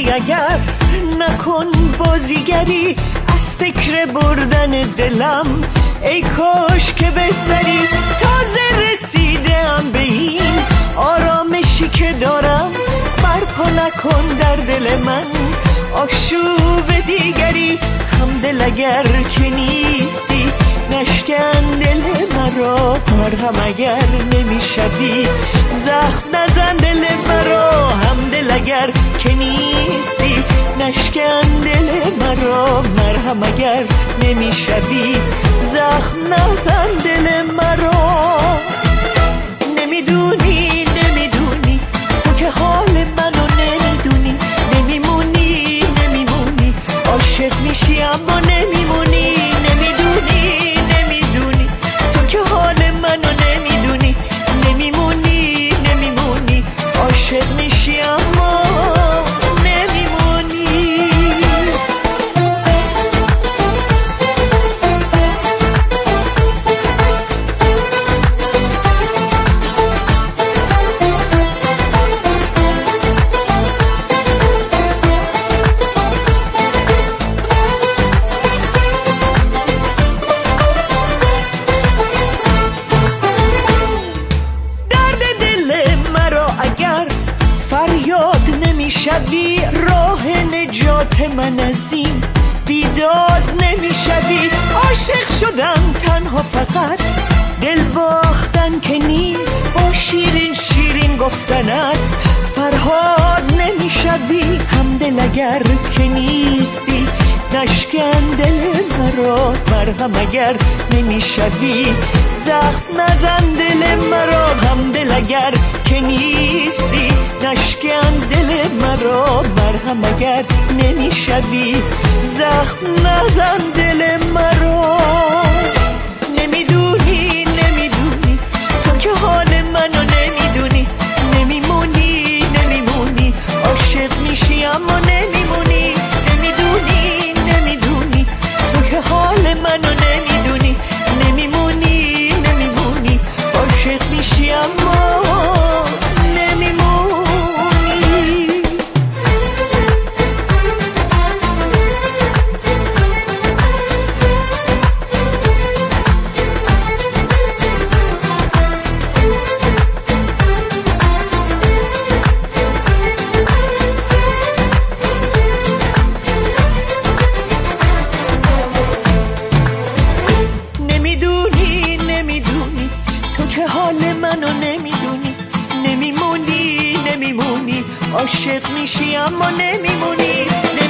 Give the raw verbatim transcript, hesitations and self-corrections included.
اگر نکن بازیگری از فکر بردن دلم، ای کاش که بهتری. تازه رسیدم به این آرامشی که دارم، برپا نکن در دل من آشوب دیگری. همدل اگر که نیستی نشکن دل مرا، مرهم اگر نمیشوی زخم نزن دل مرا. همدل اگر که نیستی نشکن دل مرا، مرهم اگر نمیشوی زخم نزن دل مرا. نمیدونی نمیدونی تو که حال منو نمیدونی، نمیمونی نمیمونی عاشق میشی اما نمیمونی. نمیدونی نمیدونی تو که حال منو نمیدونی، نمیمونی نمیمونی عاشق میشی اما شبی راه نجات من از این بیداد نمیشوی. عاشق شدم تنها فقط دل باختن که نیست، با شیرین شیرین گفتنت فرهاد نمیشوی. همدل اگر که نیستی نشکن دل مرا، مرهم اگر نمیشوی زخم نزن دل مرا. همدل اگر که نیستی نشکن دل مرا، مرهم اگر نمیشوی زخم نزن دل مرا. نمیدونی نمیدونی تو که حال منو نمیدونی، نمیمونی نمیمونی عاشق میشی اما نمیمونی. نمیدونی نمیدونی تو که حال منو نمیدونی، نمیمونی نمیمونی عاشق میشی اما عاشق میشی اما نمیمونی.